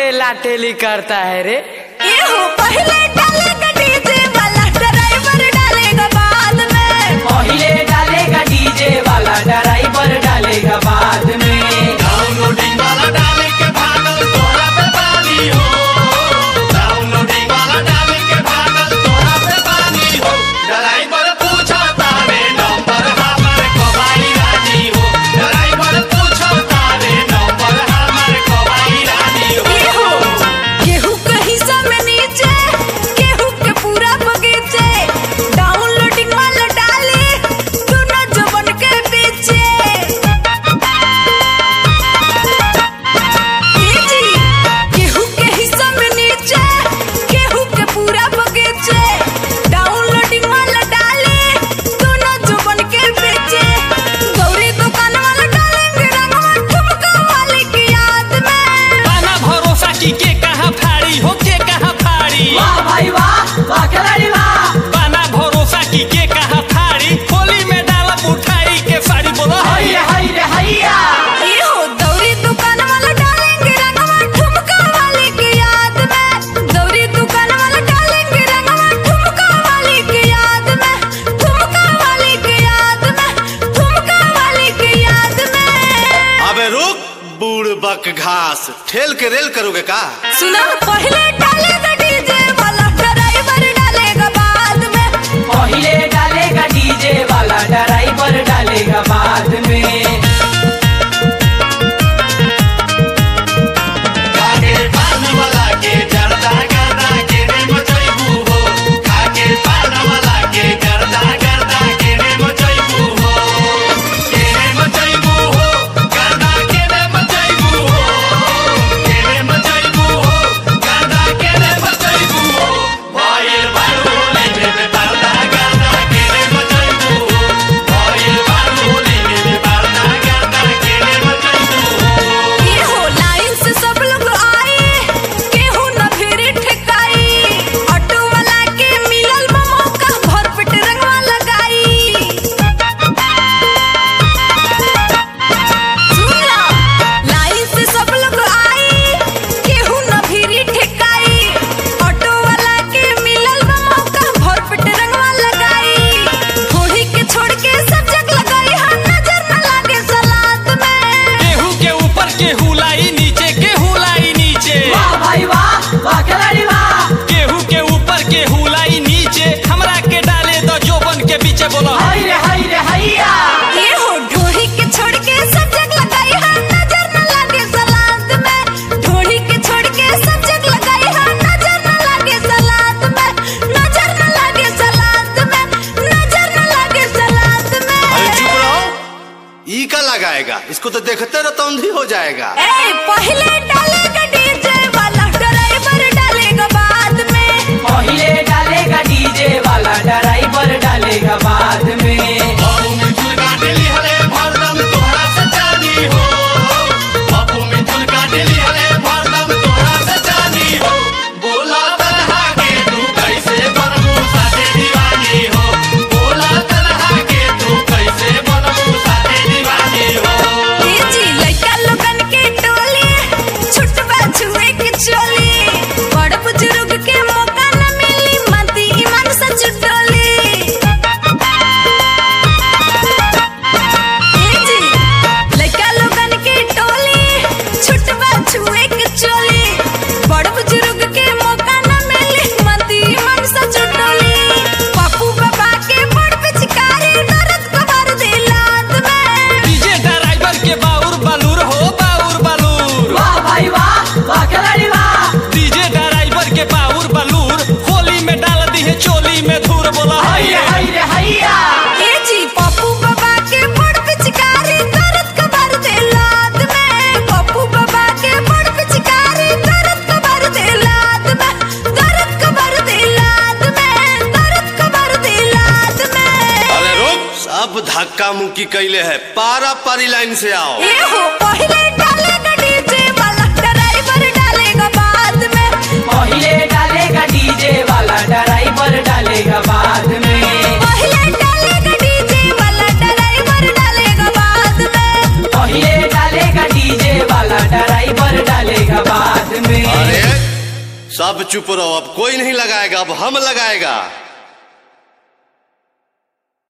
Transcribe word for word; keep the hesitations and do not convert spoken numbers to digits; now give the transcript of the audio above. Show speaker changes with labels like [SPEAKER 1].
[SPEAKER 1] टेला टेली करता है रे।
[SPEAKER 2] ये हो पहले डालेगा डीजे वाला ड्राइवर डालेगा बाद में।
[SPEAKER 3] पहले डालेगा डीजे वाला ड्राइवर डालेगा बाद में।
[SPEAKER 4] डाउनलोडिंग वाला डाले के भागल तोरा पे पानी हो। डाउनलोडिंग वाला डाले के भागल तोरा पे पानी हो। ड्राइवर पूछा तारे नंबर हमारे कबाई रानी हो। ड्राइवर पूछा तारे नंबर हमारे कबाई रानी हो।
[SPEAKER 2] ये हो गेहूं के हिस्सा में नीचे गेहूं के पूरा बगीचे डाउनलोडिंग वाला डाले दोनों जवन के पीछे। ये जी गेहूं के हिस्सा में नीचे गेहूं के पूरा बगीचे डाउनलोडिंग वाला डाले दोनों जवन के पीछे। गौरी दुकान वाला डालेंगे रंगवा ठुमका वाले की याद में।
[SPEAKER 5] पाना भरोसा की के कहाँ फाड़ी हो के कहाँ फाड़ी।
[SPEAKER 3] वाह भाई वाह वाह खिलाड़ी वाह।
[SPEAKER 5] पाना भरोसा की के कहाँ फाड़ी। होली में डालब उठाई के साड़ी बोलो
[SPEAKER 3] हाय रे हाय रे हैया।
[SPEAKER 2] ये हो दौरी दुकान वाला डालेंगे रंगवा ठुमका वाले की याद में। दौरी दुकान वाला डालेंगे रंगवा ठुमका वाले की याद में। ठुमका वाले की याद में। ठुमका वाले की याद में।
[SPEAKER 4] अबे रुक बूढ़ बक घास ठेल के रेल करोगे का।
[SPEAKER 2] सुना पहले डालेगा डीजे वाला ड्राइवर डालेगा बाद में।
[SPEAKER 3] पहले डालेगा डीजे वाला ड्राइवर डालेगा बाद में।
[SPEAKER 4] काके पान वाला के गर्दा गर्दा के रे मचैबू हो। काके पान वाला के गर्दा गर्दा के रे मचैबू हो। के रे मचैबू हो गर्दा के रे मचैबू हो। के रे मचैबू हो गर्दा के रे मचैबू हो। वायर बालूले में गर्दा गर्दा के रे मचैबू हो। वायर बालूले में गर्दा गर्दा के रे मचैबू हो।
[SPEAKER 2] ये हो लाइन से सब लोग आए केहू न फिर ठेकाई। ऑटो वाला के मिलल बा मौका भर पेट रंगवा लगाई। सुन ला लाइन से सब लोग आए केहू न फिर ठेकाई। ऑटो वाला के मिलल बा मौका भर पेट रंगवा लगाई। थोड़ी के छोड़ के सब जग लगाई हाँ नजर न लागे सलाद में।
[SPEAKER 5] गेहूं के ऊपर गेहूं लाई नीचे गेहूं लाई नीचे।
[SPEAKER 3] वाह भाई वाह वाह खिलाड़ी वाह।
[SPEAKER 5] गेहूं के ऊपर गेहूं लाई नीचे। हमरा के डाले दो जोबन के पीछे बोलो
[SPEAKER 3] हाय रे हाय रे हैया।
[SPEAKER 2] ये हो ढोड़ी के छोड़ के सब जग लगाई हाँ नजर न लागे सलाद में। ढोड़ी के छोड़ के सब जग लगाई हाँ नजर न लागे सलाद में। नजर न लागे सलाद में। नजर न लागे सलाद में।
[SPEAKER 4] अरे चुप रहो ई का लगाएगा इसको तो देखते रहो तौंधी हो जाएगा।
[SPEAKER 2] ए पहले डालेगा डीजे वाला ड्राइवर डालेगा बाद में।
[SPEAKER 3] पहले डालेगा डीजे वाला ड्राइवर डालेगा बाद में।
[SPEAKER 4] बाबू मिथुन का दिली हले भरदम तोहरा से जानी हो। बाबू मिथुन का दिली हले भरदम तोहरा से जानी हो। बोला तन्हा के तू कैसे बनबू साथे दीवानी हो। बोला तन्हा के तू कैसे बनबू साथे दीवानी हो।
[SPEAKER 2] ये जी लड़का लोगन के टोली छुटवा छुए के चोली। बड़ बुजुर्ग के मौका न मिली मती ईमान से चुटोली। ये जी लड़का लोगन के टोली छुटवा छुए के चोली। बड़ बुजुर्ग के मौका न मिली मती ईमान से चुटोली। पप्पू बाबा के बड़ पिचकारी दर्द कबर दिलात में।
[SPEAKER 5] डीजे ड्राइवर के बाउर बालूर हो बाउर बालूर।
[SPEAKER 3] वाह भाई वाह वाह खिलाड़ी वाह।
[SPEAKER 5] डीजे ड्राइवर के बाउर बालूर। होली में डाल दी है चोली में धूर बोला
[SPEAKER 3] हाय रे हाय रे हैया।
[SPEAKER 2] ये जी पप्पू बाबा के बड़ पिचकारी दर्द कबर दिलात में। पप्पू बाबा के बड़ पिचकारी दर्द कबर दिलात में। दर्द कबर दिलात में। दर्द कबर दिलात में।
[SPEAKER 4] अरे रुक सब धक्का मुक्की कैले है पारा पारी लाइन से आओ।
[SPEAKER 2] ये हो पहले डालेगा डीजे वाला ड्राइवर डालेगा बाद में।
[SPEAKER 3] पहले डालेगा डीजे वाला ड्राइवर डालेगा बाद में।
[SPEAKER 2] पहले डालेगा डीजे वाला ड्राइवर डालेगा बाद में।
[SPEAKER 3] पहले डालेगा डीजे वाला ड्राइवर डालेगा बाद में।
[SPEAKER 4] सब चुप रहो, अब कोई नहीं लगाएगा, अब हम लगाएगा।